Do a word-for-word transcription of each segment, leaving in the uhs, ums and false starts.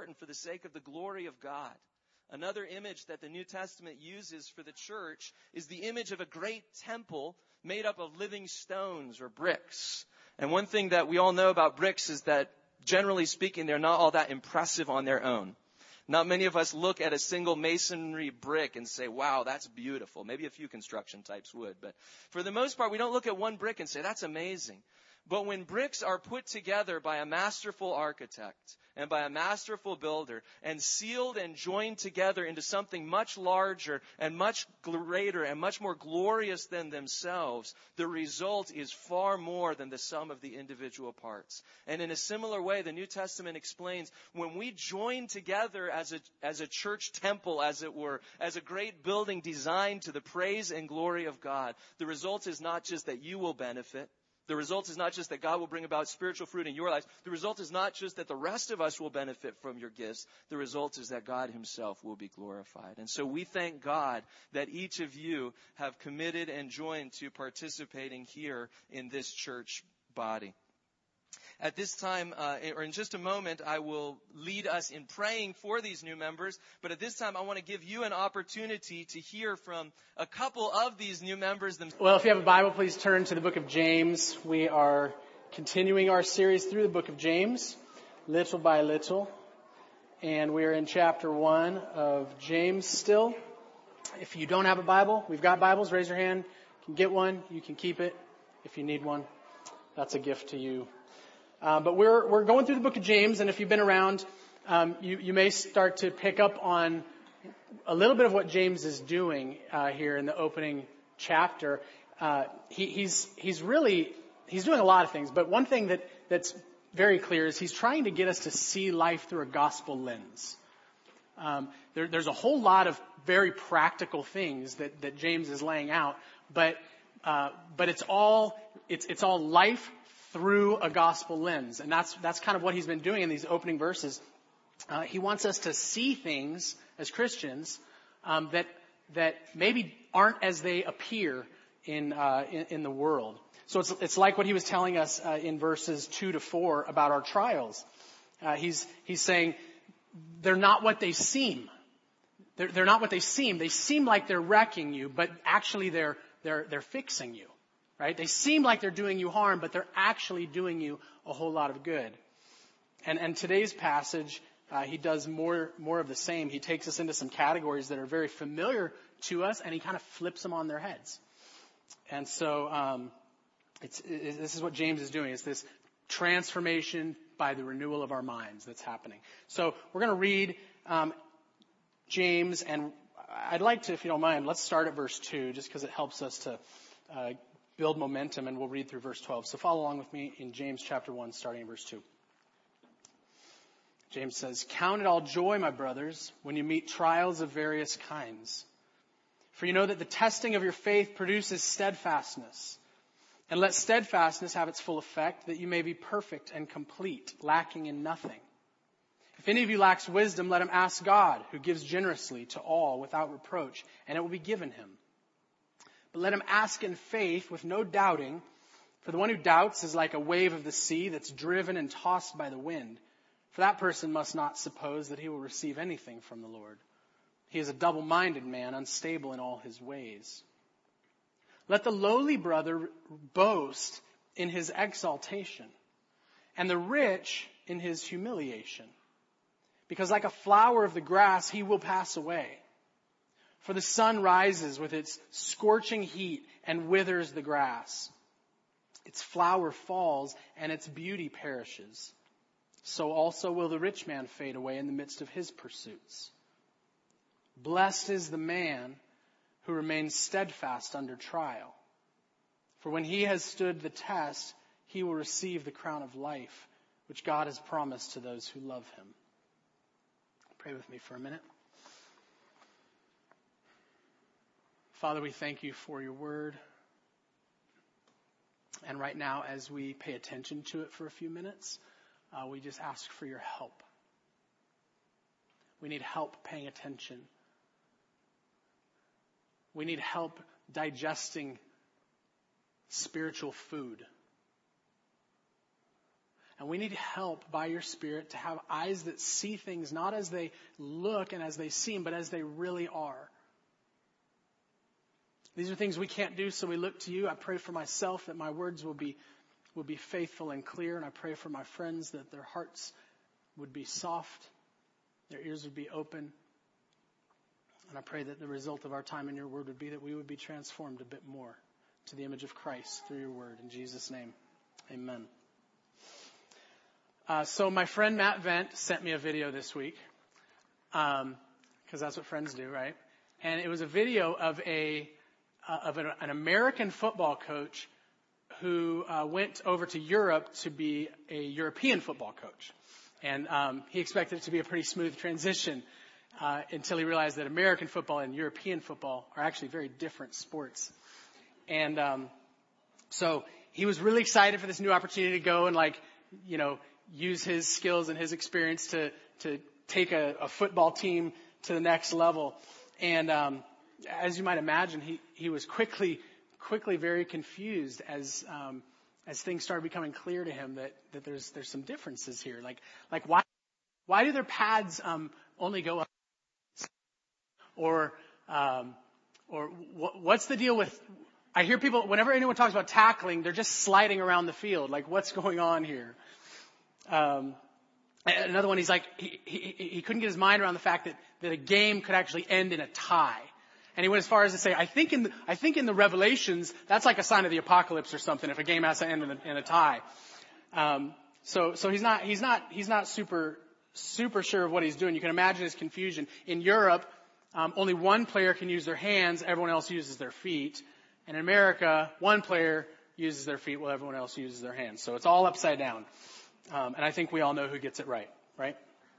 important for the sake of the glory of God. Another image that the New Testament uses for the church is the image of a great temple made up of living stones or bricks. And one thing that we all know about bricks is that, generally speaking, they're not all that impressive on their own. Not many of us look at a single masonry brick and say, wow, that's beautiful. Maybe a few construction types would. But for the most part, we don't look at one brick and say, that's amazing. But when bricks are put together by a masterful architect and by a masterful builder and sealed and joined together into something much larger and much greater and much more glorious than themselves, the result is far more than the sum of the individual parts. And in a similar way, the New Testament explains when we join together as a, as a church temple, as it were, as a great building designed to the praise and glory of God, the result is not just that you will benefit. The result is not just that God will bring about spiritual fruit in your lives. The result is not just that the rest of us will benefit from your gifts. The result is that God himself will be glorified. And so we thank God that each of you have committed and joined to participating here in this church body. At this time, uh, or in just a moment, I will lead us in praying for these new members. But at this time, I want to give you an opportunity to hear from a couple of these new members themselves. Well, if you have a Bible, please turn to the book of James. We are continuing our series through the book of James, little by little. And we are in chapter one of James still. If you don't have a Bible, we've got Bibles. Raise your hand. You can get one. You can keep it if you need one. That's a gift to you. Uh, but we're we're going through the book of James, and if you've been around, um, you you may start to pick up on a little bit of what James is doing uh, here in the opening chapter. Uh, he, he's he's really he's doing a lot of things, but one thing that that's very clear is he's trying to get us to see life through a gospel lens. Um, there, there's a whole lot of very practical things that that James is laying out, but uh, but it's all it's it's all life through a gospel lens. And that's that's kind of what he's been doing in these opening verses. Uh, he wants us to see things as Christians um, that that maybe aren't as they appear in, uh, in in the world. So it's it's like what he was telling us uh, in verses two to four about our trials. Uh, he's he's saying they're not what they seem. They're they're not what they seem. They seem like they're wrecking you, but actually they're they're they're fixing you. Right? They seem like they're doing you harm, but they're actually doing you a whole lot of good. And and today's passage, uh, he does more more of the same. He takes us into some categories that are very familiar to us, and he kind of flips them on their heads. And so um, it's it, this is what James is doing. It's this transformation by the renewal of our minds that's happening. So we're going to read um, James, and I'd like to, if you don't mind, let's start at verse two, just because it helps us to uh, build momentum, and we'll read through verse twelve. So follow along with me in James chapter one, starting in verse two. James says, "Count it all joy, my brothers, when you meet trials of various kinds. For you know that the testing of your faith produces steadfastness. And let steadfastness have its full effect, that you may be perfect and complete, lacking in nothing. If any of you lacks wisdom, let him ask God, who gives generously to all without reproach, and it will be given him. But let him ask in faith with no doubting, for the one who doubts is like a wave of the sea that's driven and tossed by the wind. For that person must not suppose that he will receive anything from the Lord. He is a double-minded man, unstable in all his ways. Let the lowly brother boast in his exaltation, and the rich in his humiliation. Because like a flower of the grass, he will pass away. For the sun rises with its scorching heat and withers the grass. Its flower falls and its beauty perishes. So also will the rich man fade away in the midst of his pursuits. Blessed is the man who remains steadfast under trial. For when he has stood the test, he will receive the crown of life, which God has promised to those who love him." Pray with me for a minute. Father, we thank you for your word. And right now, as we pay attention to it for a few minutes, uh, we just ask for your help. We need help paying attention. We need help digesting spiritual food. And we need help by your Spirit to have eyes that see things not as they look and as they seem, but as they really are. These are things we can't do, so we look to you. I pray for myself that my words will be will be faithful and clear, and I pray for my friends that their hearts would be soft, their ears would be open. And I pray that the result of our time in your word would be that we would be transformed a bit more to the image of Christ through your word. In Jesus' name, amen. Uh, so my friend Matt Vent sent me a video this week, um, because that's what friends do, right? And it was a video of a uh, of an, an American football coach who uh, went over to Europe to be a European football coach. And um, he expected it to be a pretty smooth transition uh, until he realized that American football and European football are actually very different sports. And um, so he was really excited for this new opportunity to go and, like, you know, use his skills and his experience to to take a, a football team to the next level. And um, as you might imagine, he, he was quickly quickly very confused as um, as things started becoming clear to him that, that there's there's some differences here. Like like why why do their pads um, only go up? Or um, or wh- what's the deal with? I hear people, whenever anyone talks about tackling, they're just sliding around the field. Like, what's going on here? Um, another one, he's like, he, he, he couldn't get his mind around the fact that, that a game could actually end in a tie. And he went as far as to say, I think in the, I think in the Revelations, that's like a sign of the apocalypse or something, if a game has to end in a, in a tie. Um, so, so he's not, he's not, he's not super, super sure of what he's doing. You can imagine his confusion. In Europe, um, only one player can use their hands, everyone else uses their feet. And in America, one player uses their feet while everyone else uses their hands. So it's all upside down. Um, and I think we all know who gets it right, right?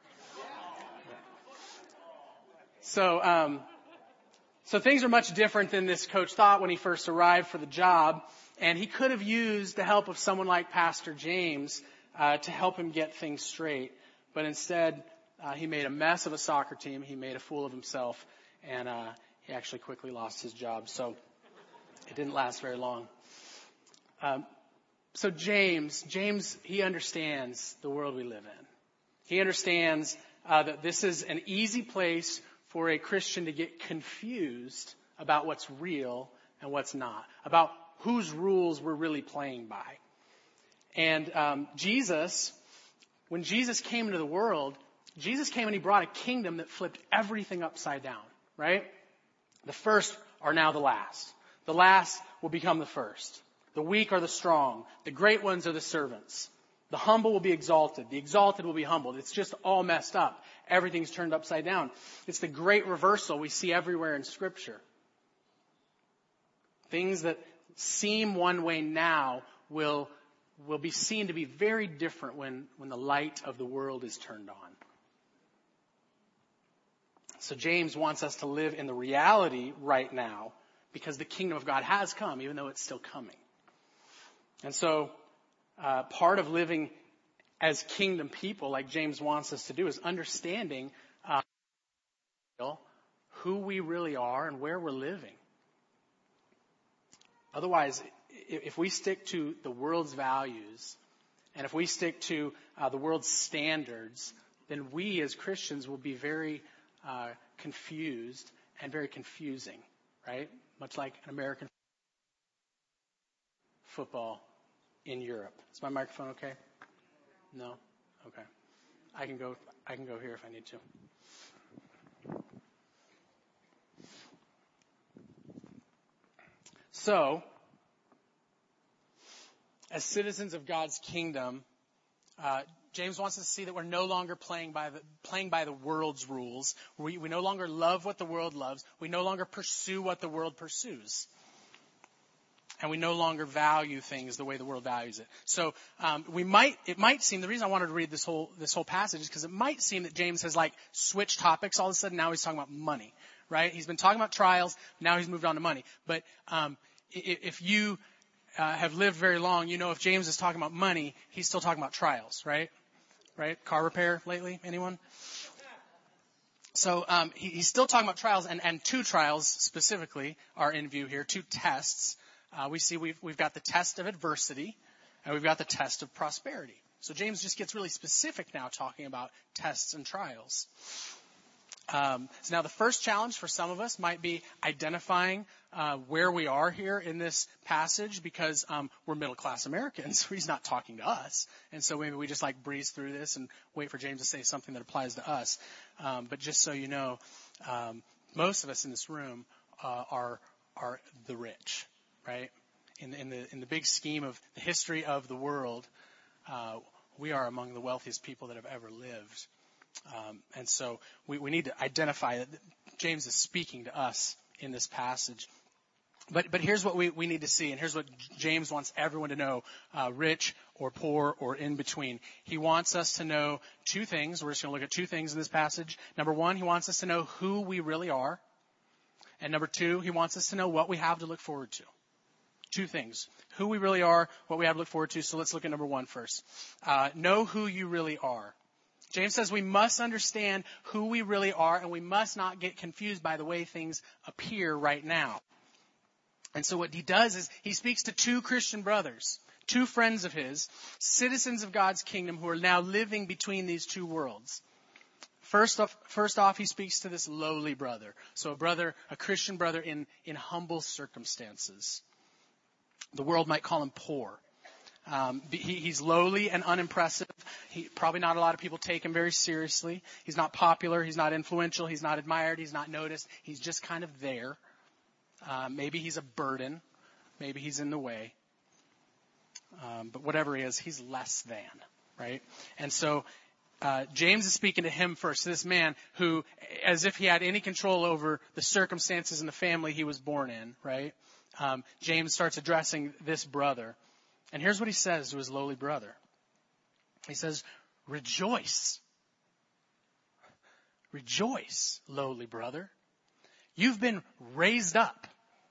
So, um, so things are much different than this coach thought when he first arrived for the job. And he could have used the help of someone like Pastor James uh, to help him get things straight. But instead, uh, he made a mess of a soccer team. He made a fool of himself. And uh, he actually quickly lost his job. So it didn't last very long. Um, so James, James, he understands the world we live in. He understands uh, that this is an easy place for a Christian to get confused about what's real and what's not, about whose rules we're really playing by. And um, Jesus, when Jesus came into the world, Jesus came and he brought a kingdom that flipped everything upside down, right? The first are now the last. The last will become the first. The weak are the strong. The great ones are the servants. The humble will be exalted. The exalted will be humbled. It's just all messed up. Everything's turned upside down. It's the great reversal we see everywhere in Scripture. Things that seem one way now will, will be seen to be very different when, when the light of the world is turned on. So James wants us to live in the reality right now, because the kingdom of God has come, even though it's still coming. And so uh, part of living as kingdom people, like James wants us to do, is understanding uh, who we really are and where we're living. Otherwise, if we stick to the world's values, and if we stick to uh, the world's standards, then we as Christians will be very uh, confused and very confusing, right? Much like an American football in Europe. Is my microphone okay? No? Okay. I can go, I can go here if I need to. So, as citizens of God's kingdom, uh, James wants us to see that we're no longer playing by the, playing by the world's rules. We, we no longer love what the world loves. We no longer pursue what the world pursues. And we no longer value things the way the world values it. So um, we might, it might seem, the reason I wanted to read this whole this whole passage is because it might seem that James has like switched topics all of a sudden. Now he's talking about money, right? He's been talking about trials. Now he's moved on to money. But um, if you uh, have lived very long, you know if James is talking about money, he's still talking about trials, right? Right? Car repair lately? Anyone? So um, he, he's still talking about trials, and, and two trials specifically are in view here, two tests. Uh, we see we've, we've got the test of adversity, and we've got the test of prosperity. So James just gets really specific now, talking about tests and trials. Um, so now the first challenge for some of us might be identifying uh, where we are here in this passage, because um, we're middle-class Americans. He's not talking to us. And so maybe we just like breeze through this and wait for James to say something that applies to us. Um, but just so you know, um, most of us in this room uh, are are the rich, right? In the, in the in the big scheme of the history of the world, uh, we are among the wealthiest people that have ever lived. Um, and so we, we need to identify that James is speaking to us in this passage. But but here's what we, we need to see, and here's what James wants everyone to know, uh, rich or poor or in between. He wants us to know two things. We're just going to look at two things in this passage. Number one, he wants us to know who we really are. And number two, he wants us to know what we have to look forward to. Two things. Who we really are, what we have to look forward to. So let's look at number one first. Uh, know who you really are. James says we must understand who we really are, and we must not get confused by the way things appear right now. And so what he does is he speaks to two Christian brothers, two friends of his, citizens of God's kingdom who are now living between these two worlds. First off, first off, he speaks to this lowly brother. So a brother, a Christian brother in, in humble circumstances. The world might call him poor. Um, he, he's lowly and unimpressive. He, probably not a lot of people take him very seriously. He's not popular. He's not influential. He's not admired. He's not noticed. He's just kind of there. Uh, maybe he's a burden. Maybe he's in the way. Um, but whatever he is, he's less than, right? And so uh, James is speaking to him first, this man who, as if he had any control over the circumstances in the family he was born in, right? Um, James starts addressing this brother. And here's what he says to his lowly brother. He says, rejoice. Rejoice, lowly brother. You've been raised up.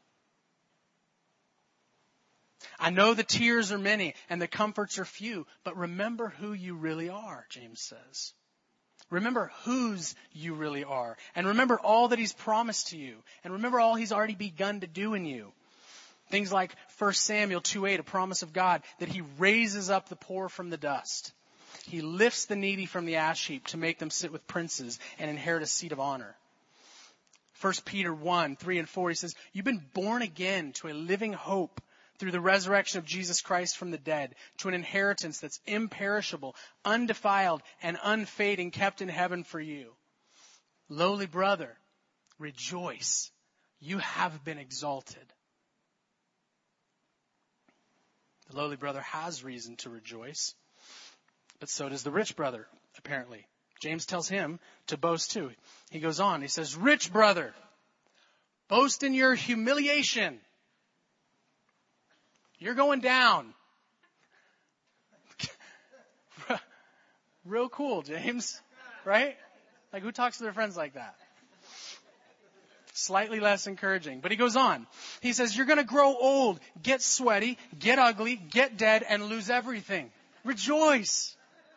I know the tears are many and the comforts are few, but remember who you really are, James says. Remember whose you really are. And remember all that he's promised to you. And remember all he's already begun to do in you. Things like First Samuel two eight, a promise of God, that he raises up the poor from the dust. He lifts the needy from the ash heap to make them sit with princes and inherit a seat of honor. First Peter one three and four, he says, you've been born again to a living hope through the resurrection of Jesus Christ from the dead, to an inheritance that's imperishable, undefiled, and unfading, kept in heaven for you. Lowly brother, rejoice. You have been exalted. The lowly brother has reason to rejoice, but so does the rich brother, apparently. James tells him to boast too. He goes on, he says, rich brother, boast in your humiliation. You're going down. Real cool, James, right? Like, who talks to their friends like that? Slightly less encouraging. But he goes on. He says, you're going to grow old, get sweaty, get ugly, get dead, and lose everything. Rejoice.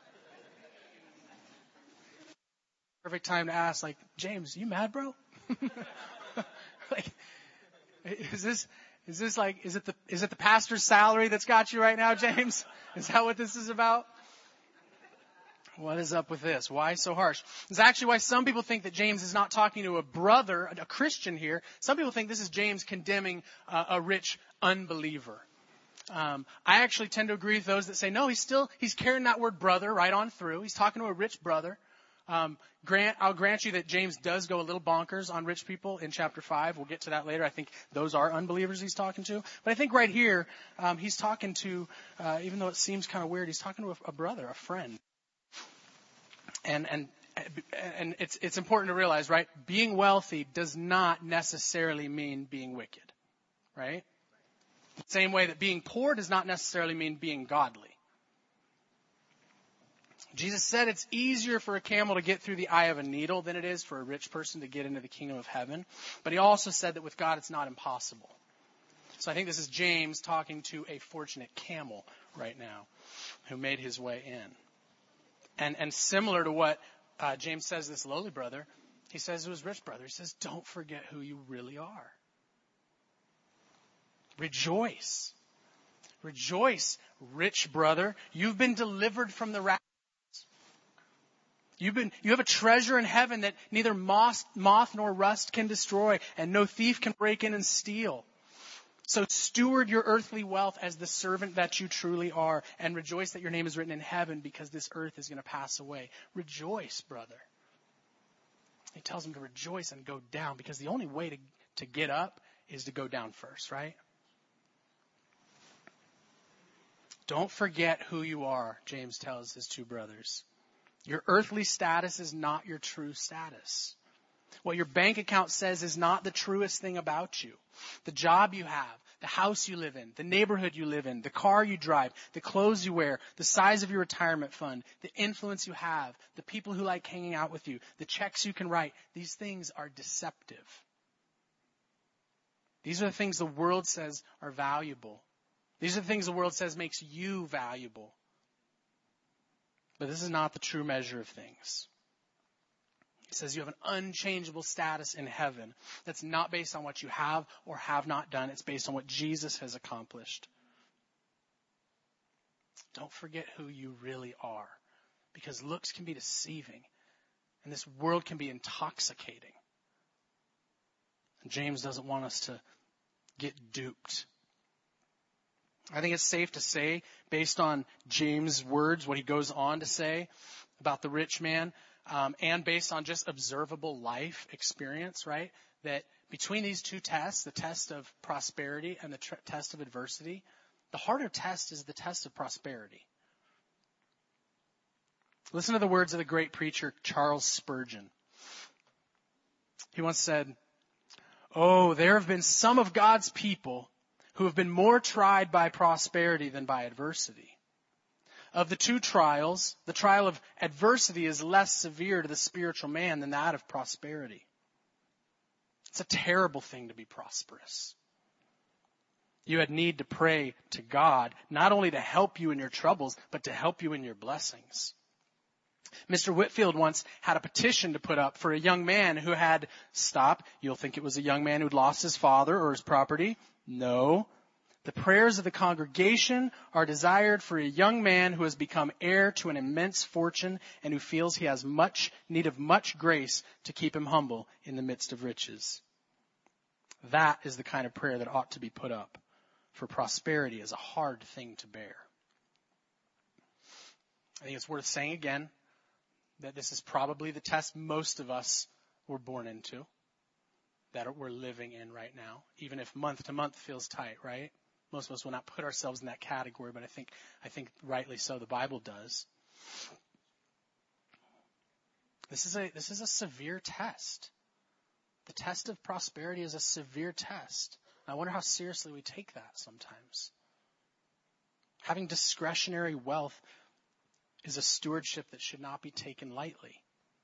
Perfect time to ask, like, James, you mad, bro? Like, is this, is this like, is it the, is it the pastor's salary that's got you right now, James? Is that what this is about? What is up with this? Why so harsh? It's actually why some people think that James is not talking to a brother, a Christian here. Some people think this is James condemning uh, a rich unbeliever. Um, I actually tend to agree with those that say, no, he's still, he's carrying that word brother right on through. He's talking to a rich brother. Um, grant, I'll grant you that James does go a little bonkers on rich people in chapter five. We'll get to that later. I think those are unbelievers he's talking to. But I think right here, um, he's talking to, uh, even though it seems kind of weird, he's talking to a, a brother, a friend. And, and, and it's, it's important to realize, right? Being wealthy does not necessarily mean being wicked, right? The same way that being poor does not necessarily mean being godly. Jesus said it's easier for a camel to get through the eye of a needle than it is for a rich person to get into the kingdom of heaven. But he also said that with God it's not impossible. So I think this is James talking to a fortunate camel right now who made his way in. And and similar to what uh, James says to this lowly brother, he says to his rich brother, he says, don't forget who you really are. Rejoice. Rejoice, rich brother. You've been delivered from the wrath. You've been, you have a treasure in heaven that neither moth, moth nor rust can destroy, and no thief can break in and steal. So steward your earthly wealth as the servant that you truly are, and rejoice that your name is written in heaven, because this earth is going to pass away. Rejoice, brother. He tells him to rejoice and go down, because the only way to, to get up is to go down first, right? Don't forget who you are, James tells his two brothers. Your earthly status is not your true status. What your bank account says is not the truest thing about you. The job you have, the house you live in, the neighborhood you live in, the car you drive, the clothes you wear, the size of your retirement fund, the influence you have, the people who like hanging out with you, the checks you can write, these things are deceptive. These are the things the world says are valuable. These are the things the world says makes you valuable. But this is not the true measure of things. It says you have an unchangeable status in heaven that's not based on what you have or have not done. It's based on what Jesus has accomplished. Don't forget who you really are, because looks can be deceiving and this world can be intoxicating. And James doesn't want us to get duped. I think it's safe to say, based on James' words, what he goes on to say about the rich man, um, and based on just observable life experience, right, that between these two tests, the test of prosperity and the tr- test of adversity, the harder test is the test of prosperity. Listen to the words of the great preacher Charles Spurgeon. He once said, "Oh, there have been some of God's people who have been more tried by prosperity than by adversity. Of the two trials, the trial of adversity is less severe to the spiritual man than that of prosperity. It's a terrible thing to be prosperous. You had need to pray to God, not only to help you in your troubles, but to help you in your blessings." Mister Whitfield once had a petition to put up for a young man who had, stop, you'll think it was a young man who'd lost his father or his property. No. The prayers of the congregation are desired for a young man who has become heir to an immense fortune and who feels he has much need of much grace to keep him humble in the midst of riches. That is the kind of prayer that ought to be put up, for prosperity is a hard thing to bear. I think it's worth saying again that this is probably the test most of us were born into, that we're living in right now, even if month to month feels tight, right? Most of us will not put ourselves in that category, but I think, I think rightly so, the Bible does. This is a, this is a severe test. The test of prosperity is a severe test. I wonder how seriously we take that sometimes. Having discretionary wealth is a stewardship that should not be taken lightly.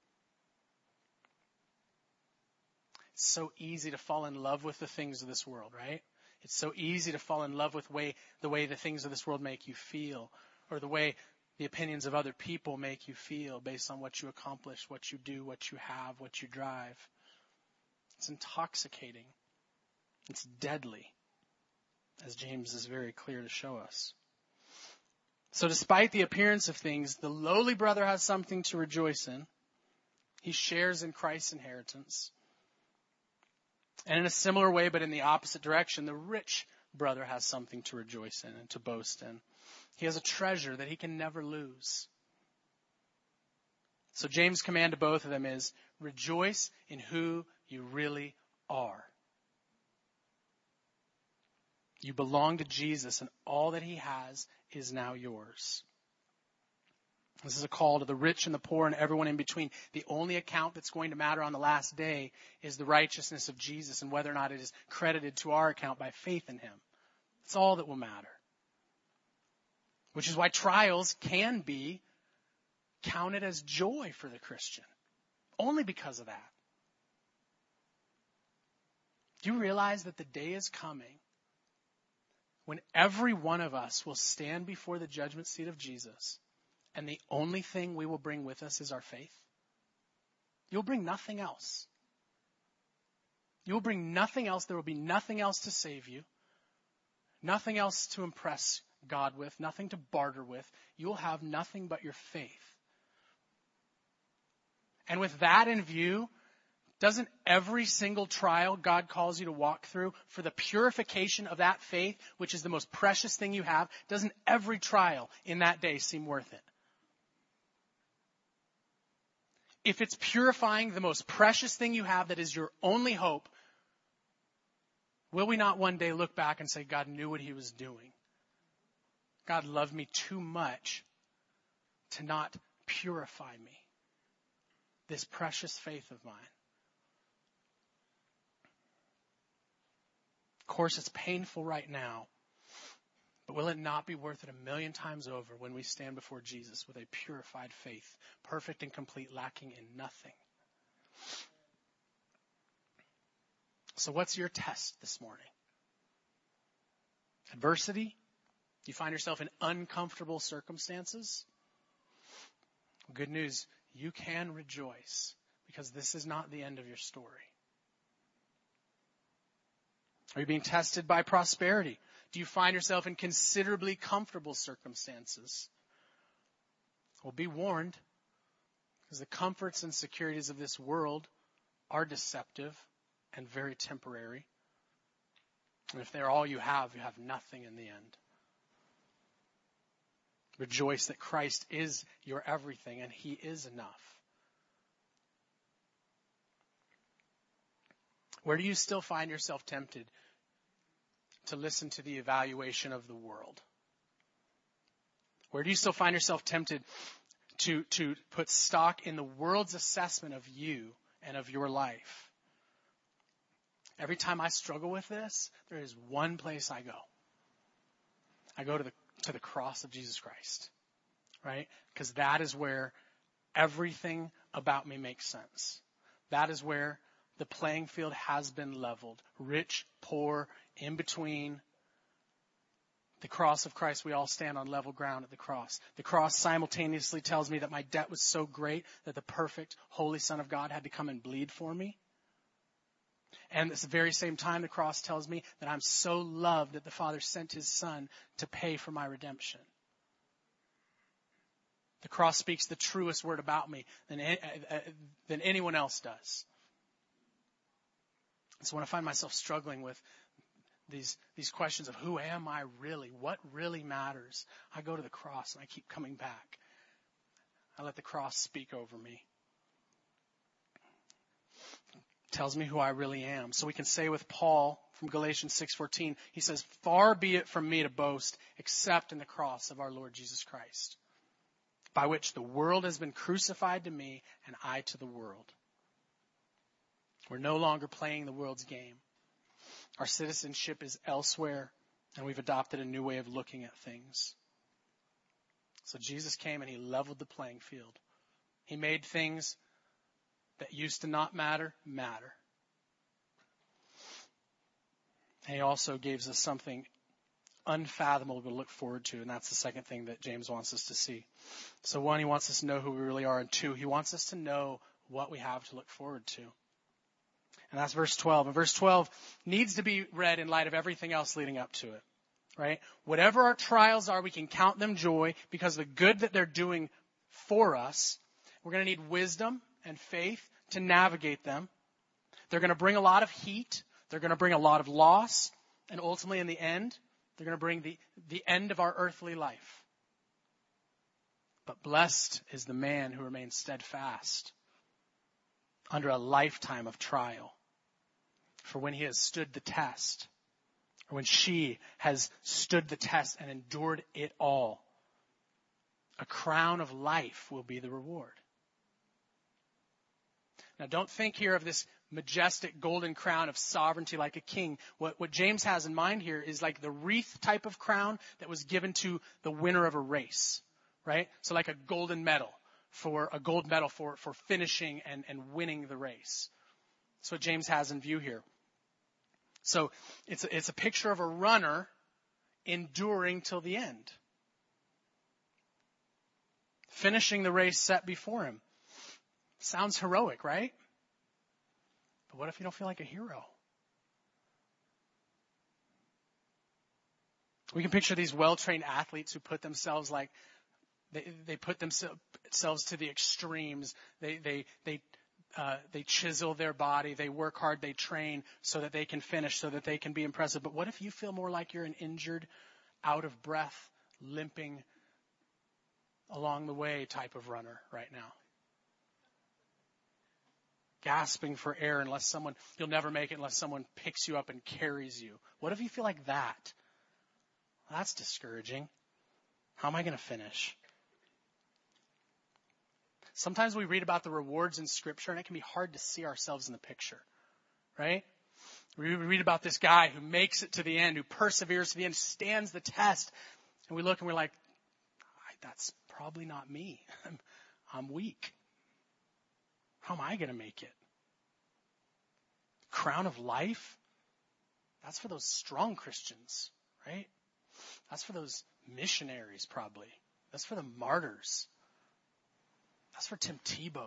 It's so easy to fall in love with the things of this world, right? It's so easy to fall in love with way, the way the things of this world make you feel, or the way the opinions of other people make you feel based on what you accomplish, what you do, what you have, what you drive. It's intoxicating. It's deadly, as James is very clear to show us. So despite the appearance of things, the lowly brother has something to rejoice in. He shares in Christ's inheritance. And in a similar way, but in the opposite direction, the rich brother has something to rejoice in and to boast in. He has a treasure that he can never lose. So James' command to both of them is, rejoice in who you really are. You belong to Jesus, and all that he has is now yours. This is a call to the rich and the poor and everyone in between. The only account that's going to matter on the last day is the righteousness of Jesus and whether or not it is credited to our account by faith in him. That's all that will matter. Which is why trials can be counted as joy for the Christian. Only because of that. Do you realize that the day is coming when every one of us will stand before the judgment seat of Jesus, and the only thing we will bring with us is our faith? You'll bring nothing else. You'll bring nothing else. There will be nothing else to save you. Nothing else to impress God with, nothing to barter with. You'll have nothing but your faith. And with that in view, doesn't every single trial God calls you to walk through for the purification of that faith, which is the most precious thing you have, doesn't every trial in that day seem worth it? If it's purifying the most precious thing you have that is your only hope, will we not one day look back and say, God knew what he was doing? God loved me too much to not purify me. This precious faith of mine. Of course, it's painful right now, but will it not be worth it a million times over when we stand before Jesus with a purified faith, perfect and complete, lacking in nothing? So what's your test this morning? Adversity? Do you find yourself in uncomfortable circumstances? Good news, you can rejoice because this is not the end of your story. Are you being tested by prosperity? Do you find yourself in considerably comfortable circumstances? Well, be warned, because the comforts and securities of this world are deceptive and very temporary. And if they're all you have, you have nothing in the end. Rejoice that Christ is your everything and he is enough. Where do you still find yourself tempted to listen to the evaluation of the world? Where do you still find yourself tempted to, to put stock in the world's assessment of you and of your life? Every time I struggle with this, there is one place I go. I go to the to the cross of Jesus Christ, right? Because that is where everything about me makes sense. That is where the playing field has been leveled. Rich, poor, in between. The cross of Christ, we all stand on level ground at the cross. The cross simultaneously tells me that my debt was so great that the perfect, holy Son of God had to come and bleed for me. And at the very same time, the cross tells me that I'm so loved that the Father sent his Son to pay for my redemption. The cross speaks the truest word about me than, than anyone else does. So when I find myself struggling with these, these questions of who am I really? What really matters? I go to the cross and I keep coming back. I let the cross speak over me. Tells me who I really am. So we can say with Paul from Galatians six fourteen, he says, "Far be it from me to boast except in the cross of our Lord Jesus Christ, by which the world has been crucified to me and I to the world." We're no longer playing the world's game. Our citizenship is elsewhere, and we've adopted a new way of looking at things. So Jesus came and he leveled the playing field. He made things that used to not matter, matter. And he also gives us something unfathomable to look forward to, and that's the second thing that James wants us to see. So one, he wants us to know who we really are, and two, he wants us to know what we have to look forward to. And that's verse twelve. And verse twelve needs to be read in light of everything else leading up to it, right? Whatever our trials are, we can count them joy because the good that they're doing for us, we're going to need wisdom and faith to navigate them. They're going to bring a lot of heat. They're going to bring a lot of loss. And ultimately, in the end, they're going to bring the, the end of our earthly life. But blessed is the man who remains steadfast under a lifetime of trial. For when he has stood the test, or when she has stood the test and endured it all, a crown of life will be the reward. Now, don't think here of this majestic golden crown of sovereignty like a king. What, what James has in mind here is like the wreath type of crown that was given to the winner of a race, right? So like a golden medal for a gold medal for, for finishing and, and winning the race. That's what James has in view here. So it's a, it's a picture of a runner enduring till the end, finishing the race set before him. Sounds heroic, right? But what if you don't feel like a hero? We can picture these well-trained athletes who put themselves like, they, they put themselves to the extremes. They, they, they, uh, they chisel their body. They work hard. They train so that they can finish, so that they can be impressive. But what if you feel more like you're an injured, out of breath, limping along the way type of runner right now? Gasping for air unless someone, you'll never make it unless someone picks you up and carries you. What if you feel like that? Well, that's discouraging. How am I going to finish? Sometimes we read about the rewards in Scripture and it can be hard to see ourselves in the picture, right? We read about this guy who makes it to the end, who perseveres to the end, stands the test. And we look and we're like, that's probably not me. I'm, I'm weak. How am I going to make it? Crown of life? That's for those strong Christians, right? That's for those missionaries, probably. That's for the martyrs. That's for Tim Tebow.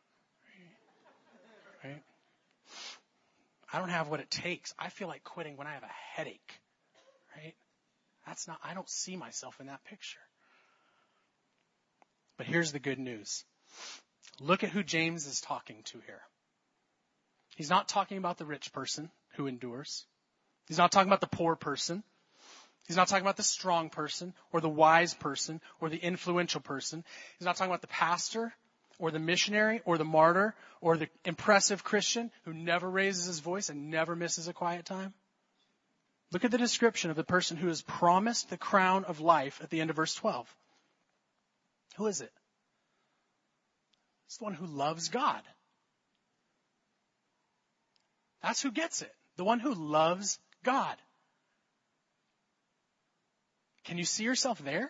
Right? I don't have what it takes. I feel like quitting when I have a headache. Right? That's not, I don't see myself in that picture. But here's the good news. Look at who James is talking to here. He's not talking about the rich person who endures. He's not talking about the poor person. He's not talking about the strong person or the wise person or the influential person. He's not talking about the pastor or the missionary or the martyr or the impressive Christian who never raises his voice and never misses a quiet time. Look at the description of the person who is promised the crown of life at the end of verse twelve. Who is it? It's the one who loves God. That's who gets it. The one who loves God. Can you see yourself there?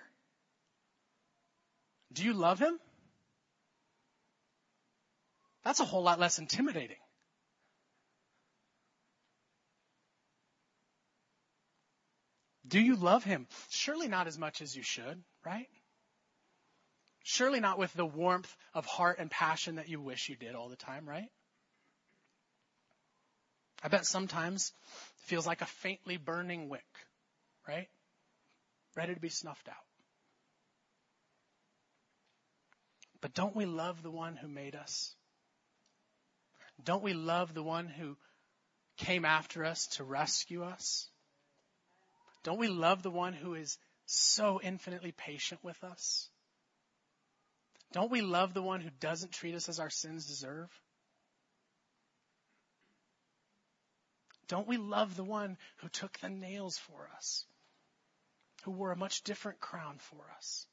Do you love him? That's a whole lot less intimidating. Do you love him? Surely not as much as you should, right? Surely not with the warmth of heart and passion that you wish you did all the time, right? I bet sometimes it feels like a faintly burning wick, right? Ready to be snuffed out. But don't we love the one who made us? Don't we love the one who came after us to rescue us? Don't we love the one who is so infinitely patient with us? Don't we love the one who doesn't treat us as our sins deserve? Don't we love the one who took the nails for us? Who wore a much different crown for us?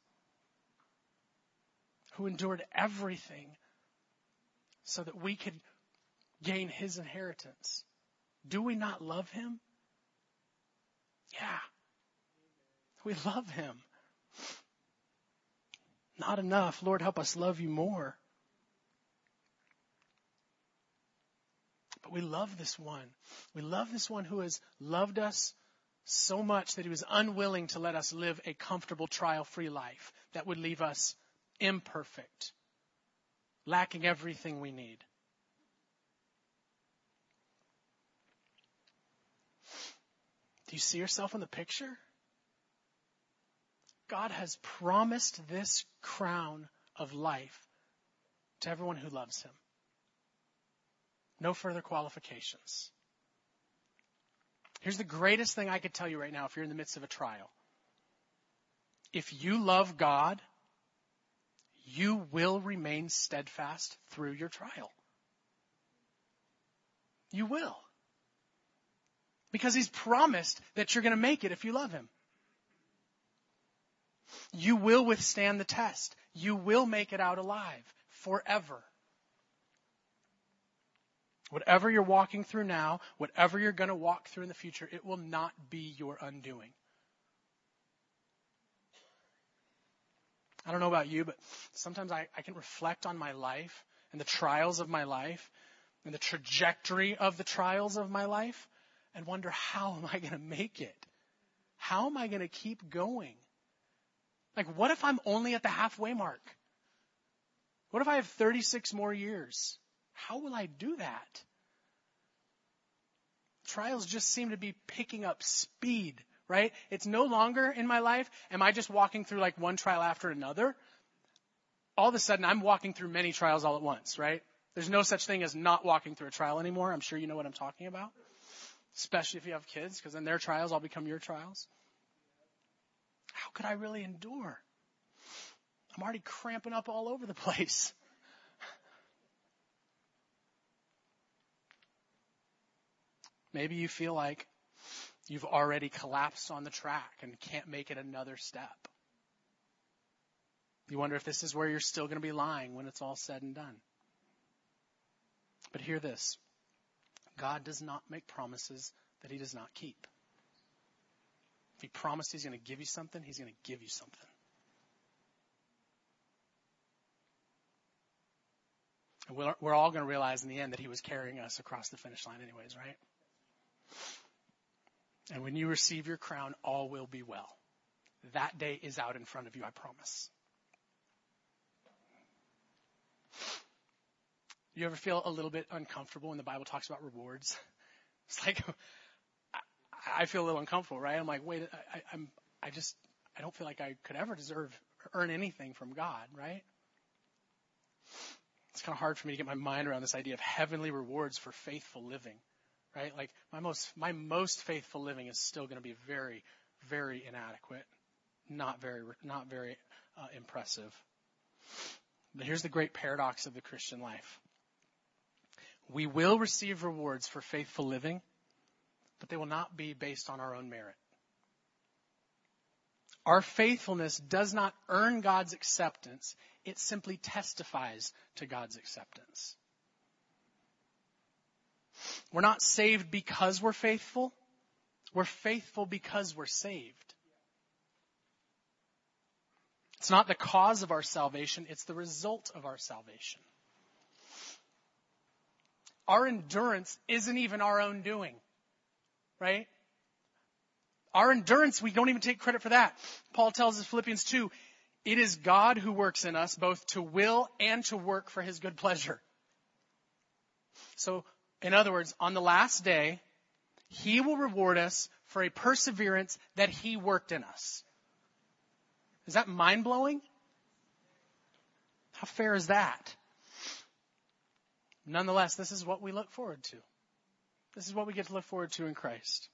Who endured everything so that we could gain his inheritance? Do we not love him? Yeah. We love him. Not enough. Lord, help us love you more. But we love this one. We love this one who has loved us so much that he was unwilling to let us live a comfortable, trial-free life that would leave us imperfect, lacking everything we need. Do you see yourself in the picture? God has promised this crown of life to everyone who loves him. No further qualifications. Here's the greatest thing I could tell you right now if you're in the midst of a trial. If you love God, you will remain steadfast through your trial. You will. Because he's promised that you're going to make it if you love him. You will withstand the test. You will make it out alive forever. Whatever you're walking through now, whatever you're going to walk through in the future, it will not be your undoing. I don't know about you, but sometimes I, I can reflect on my life and the trials of my life and the trajectory of the trials of my life and wonder, how am I going to make it? How am I going to keep going? Like, what if I'm only at the halfway mark? What if I have thirty-six more years? How will I do that? Trials just seem to be picking up speed right? It's no longer in my life, am I just walking through like one trial after another? All of a sudden, I'm walking through many trials all at once, right? There's no such thing as not walking through a trial anymore. I'm sure you know what I'm talking about. Especially if you have kids, because then their trials all become your trials. How could I really endure? I'm already cramping up all over the place. Maybe you feel like you've already collapsed on the track and can't make it another step. You wonder if this is where you're still going to be lying when it's all said and done. But hear this. God does not make promises that he does not keep. If he promised he's going to give you something, he's going to give you something. And we're, we're all going to realize in the end that he was carrying us across the finish line anyways, right? And when you receive your crown, all will be well. That day is out in front of you, I promise. You ever feel a little bit uncomfortable when the Bible talks about rewards? It's like, I, I feel a little uncomfortable, right? I'm like, wait, I, I'm, I just, I don't feel like I could ever deserve, earn anything from God, right? It's kind of hard for me to get my mind around this idea of heavenly rewards for faithful living, right? Like my most, my most faithful living is still going to be very, very inadequate, not very, not very uh, impressive. But here's the great paradox of the Christian life. We will receive rewards for faithful living, but they will not be based on our own merit. Our faithfulness does not earn God's acceptance. It simply testifies to God's acceptance. We're not saved because we're faithful. We're faithful because we're saved. It's not the cause of our salvation. It's the result of our salvation. Our endurance isn't even our own doing, right? Our endurance, we don't even take credit for that. Paul tells us, Philippians two, it is God who works in us both to will and to work for his good pleasure. So, in other words, on the last day, he will reward us for a perseverance that he worked in us. Is that mind-blowing? How fair is that? Nonetheless, this is what we look forward to. This is what we get to look forward to in Christ.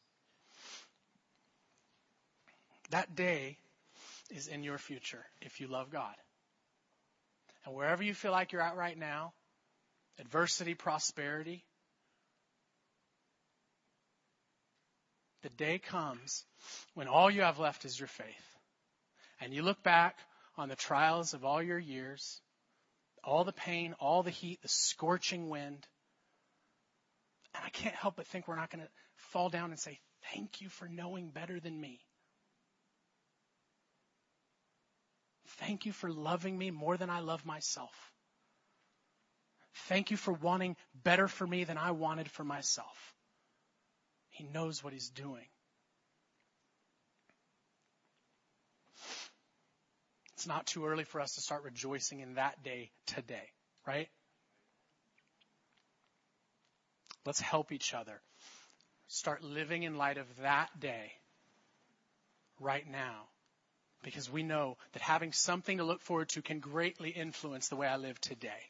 That day is in your future if you love God. And wherever you feel like you're at right now, adversity, prosperity, the day comes when all you have left is your faith. And you look back on the trials of all your years, all the pain, all the heat, the scorching wind. And I can't help but think we're not going to fall down and say, thank you for knowing better than me. Thank you for loving me more than I love myself. Thank you for wanting better for me than I wanted for myself. He knows what he's doing. It's not too early for us to start rejoicing in that day today, right? Let's help each other. Start living in light of that day right now. Because we know that having something to look forward to can greatly influence the way I live today.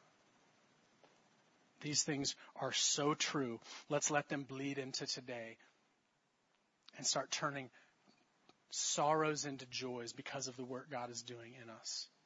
These things are so true. Let's let them bleed into today and start turning sorrows into joys because of the work God is doing in us.